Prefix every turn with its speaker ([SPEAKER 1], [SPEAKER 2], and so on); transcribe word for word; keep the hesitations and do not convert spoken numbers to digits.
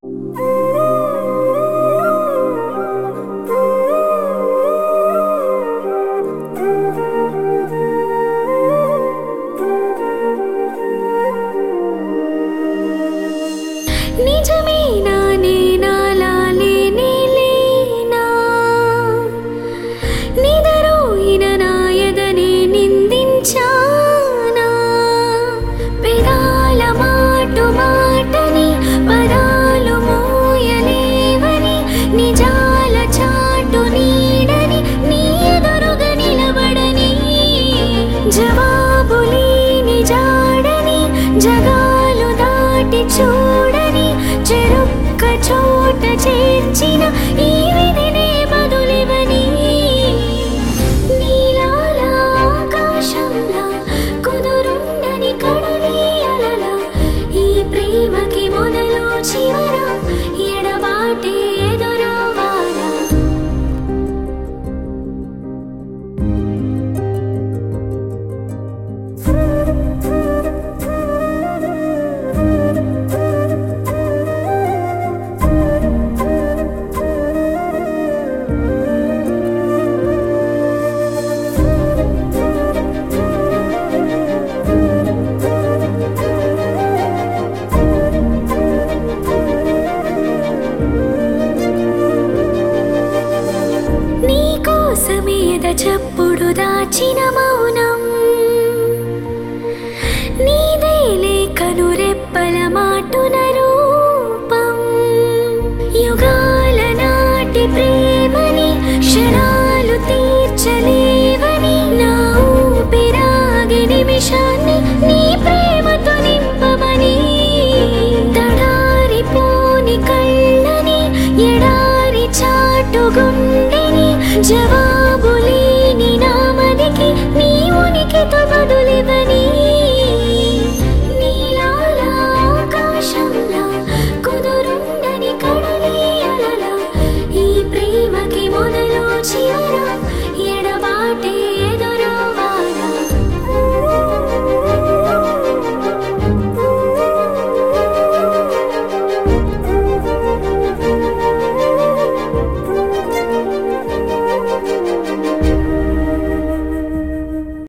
[SPEAKER 1] నిజమేనా నేనాలాలే నేలేనా నిదరోయిన నాయదనే నిందించానా పెదాల మాటు మాటని పదాలు మోయలేవని నిజాల చాటు నీడని నీ ఎదురుగా నిలబడని జవాబులేని జాడని జగాలు దాటి చూడని చెరుక్క చోట చేర్చిన ఈ విధినే బదులివని నీలాల ఆకాశంలా కుదురుండని కడలి అలల ఈ ప్రేమకి మొదలు చివర ఎడబాటే ఎదురవ్వాలా నీకోసమేద చప్పుడు దాచిన